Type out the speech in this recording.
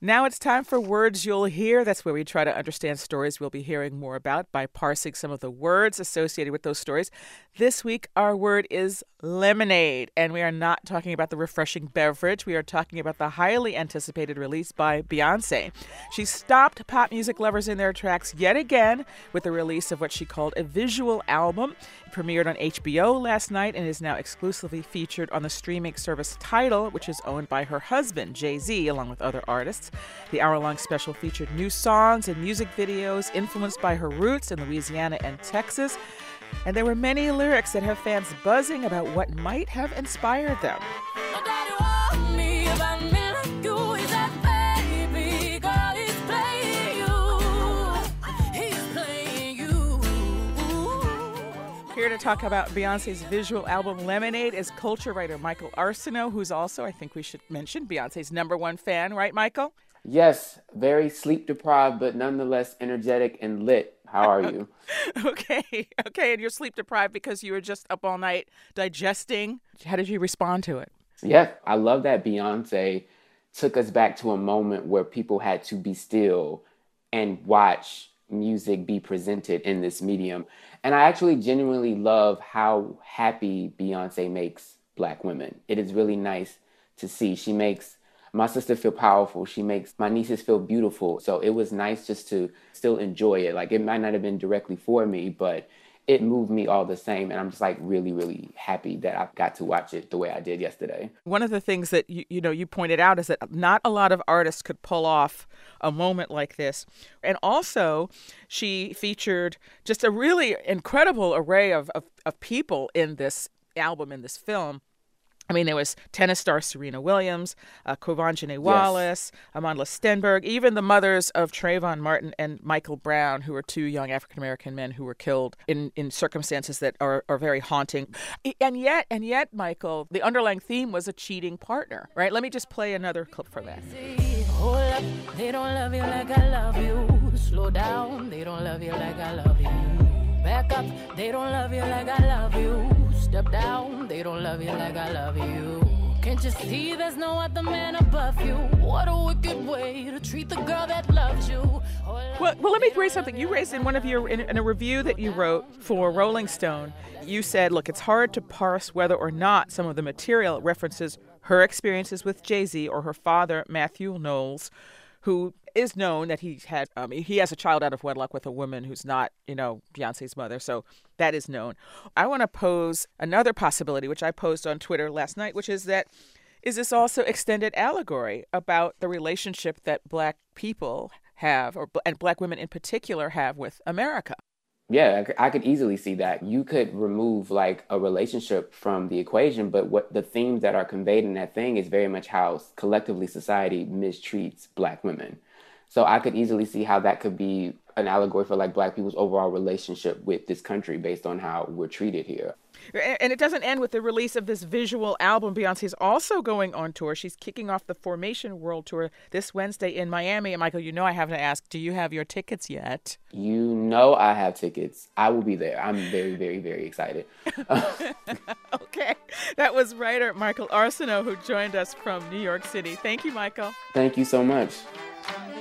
Now it's time for Words You'll Hear. That's where we try to understand stories we'll be hearing more about by parsing some of the words associated with those stories. This week, our word is lemonade, and we are not talking about the refreshing beverage. We are talking about the highly anticipated release by Beyoncé. She stopped pop music lovers in their tracks yet again with the release of what she called a visual album. It premiered on HBO last night and is now exclusively featured on the streaming service Tidal, which is owned by her husband, Jay-Z, along with other artists. The hour-long special featured new songs and music videos influenced by her roots in Louisiana and Texas. And there were many lyrics that have fans buzzing about what might have inspired them. Here to talk about Beyoncé's visual album Lemonade is culture writer Michael Arceneaux, who's also, I think we should mention, Beyoncé's #1 fan, right, Michael? Yes, very sleep-deprived, but nonetheless energetic and lit. How are you? Okay, and you're sleep-deprived because you were just up all night digesting. How did you respond to it? Yeah, I love that Beyoncé took us back to a moment where people had to be still and watch music be presented in this medium. And I actually genuinely love how happy Beyoncé makes Black women. It is really nice to see. She makes my sister feel powerful. She makes my nieces feel beautiful. So it was nice just to still enjoy it. Like, it might not have been directly for me, but it moved me all the same. And I'm just like really, really happy that I got to watch it the way I did yesterday. One of the things that you pointed out is that not a lot of artists could pull off a moment like this. And also, she featured just a really incredible array of people in this album, in this film. I mean, there was tennis star Serena Williams, Quvenzhané Wallis, Amandla Stenberg, even the mothers of Trayvon Martin and Michael Brown, who were two young African-American men who were killed in circumstances that are very haunting. And yet, Michael, the underlying theme was a cheating partner, right? Let me just play another clip for that. Hold up, they don't love you like I love you. Slow down, they don't love you like I love you. Back up, they don't love you like I love you. Step down, they don't love you like I love you. Can't you see there's no other man above you? What a wicked way to treat the girl that loves you. Well, let me raise something. You raised in one of your, in a review that you wrote for Rolling Stone, you said, look, it's hard to parse whether or not some of the material references her experiences with Jay-Z or her father, Matthew Knowles, who is known that he has a child out of wedlock with a woman who's not, Beyoncé's mother. So that is known. I want to pose another possibility, which I posed on Twitter last night, which is this also extended allegory about the relationship that Black people have, and Black women in particular have with America? Yeah, I could easily see that. You could remove like a relationship from the equation, but what the themes that are conveyed in that thing is very much how collectively society mistreats Black women. So I could easily see how that could be an allegory for like Black people's overall relationship with this country based on how we're treated here. And it doesn't end with the release of this visual album. Beyoncé is also going on tour. She's kicking off the Formation World Tour this Wednesday in Miami. And Michael, I have to ask, do you have your tickets yet? I have tickets. I will be there. I'm very, very, very excited. Okay. That was writer Michael Arceneaux, who joined us from New York City. Thank you, Michael. Thank you so much.